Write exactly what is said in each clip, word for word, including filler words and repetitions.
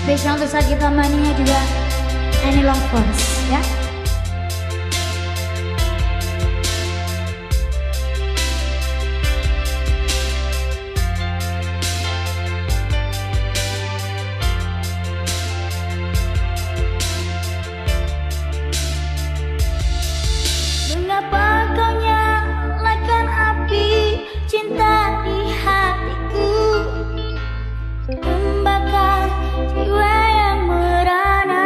Spesial untuk Sagita Mania juga Any Lovers ya. Mengapa kau nyalakan api cinta di hatiku, membakar jiwa yang merana.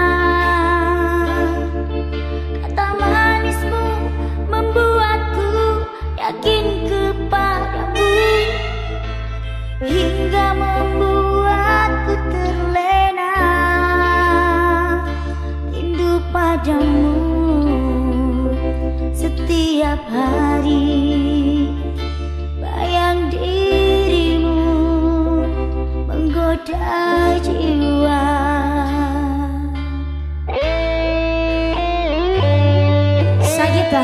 Kata manismu membuatku yakin kepadamu, hingga membuatku terlena rindu padamu. Setiap hari bayang dirimu menggoda jiwa. Sagita,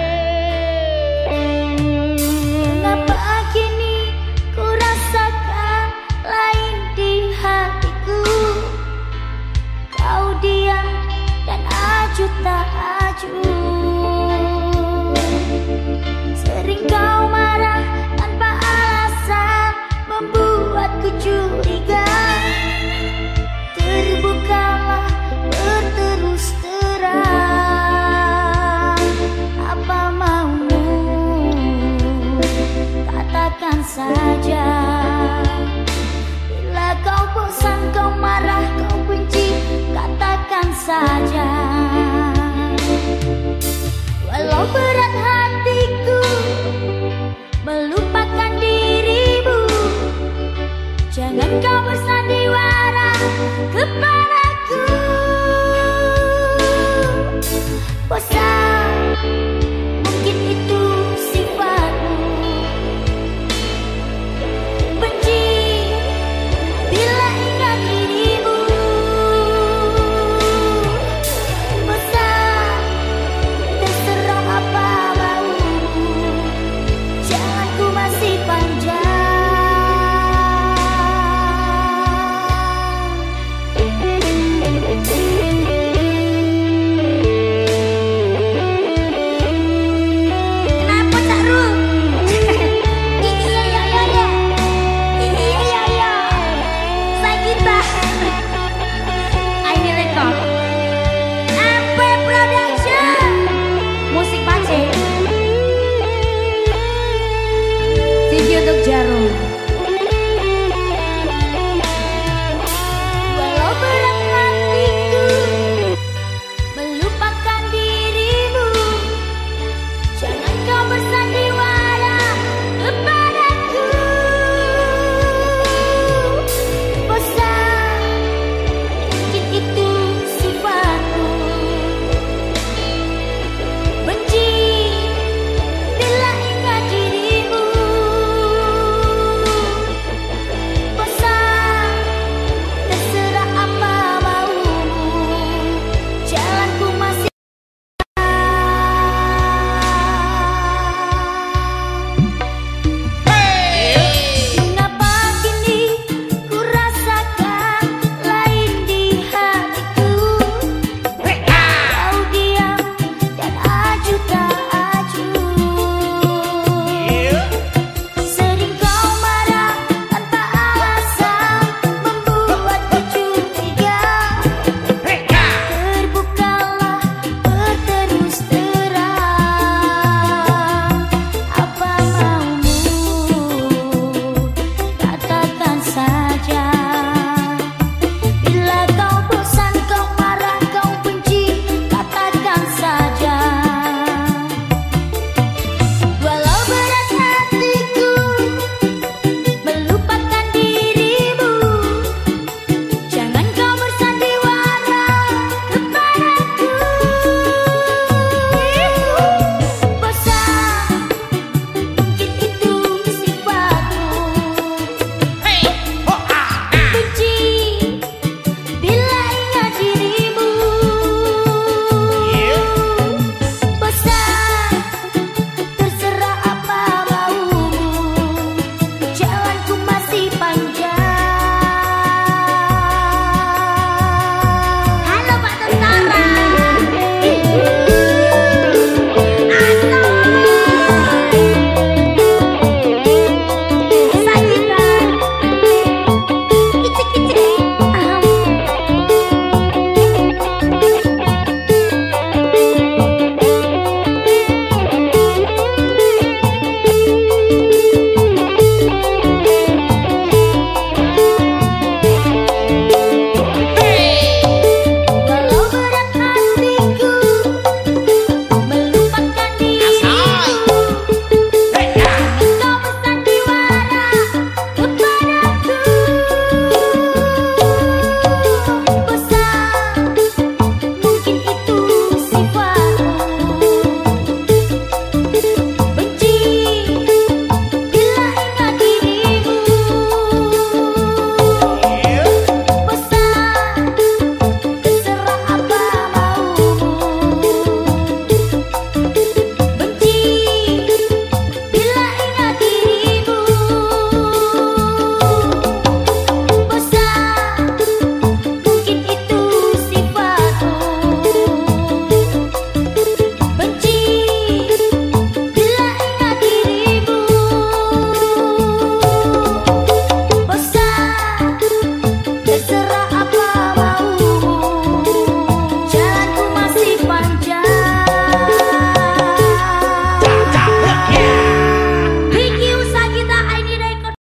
Mengapa kini ku rasakan lain di hatiku? Kau diam dan acuh tak acuh. Sering kau marah tanpa alasan, membuatku curiga. Terbukalah berterus terang, apa maumu? Katakan saja. Bila kau bosan, kau marah, kau benci, katakan saja. Walau berat hatiku melupakan dirimu, jangan kau bersandiwara kepada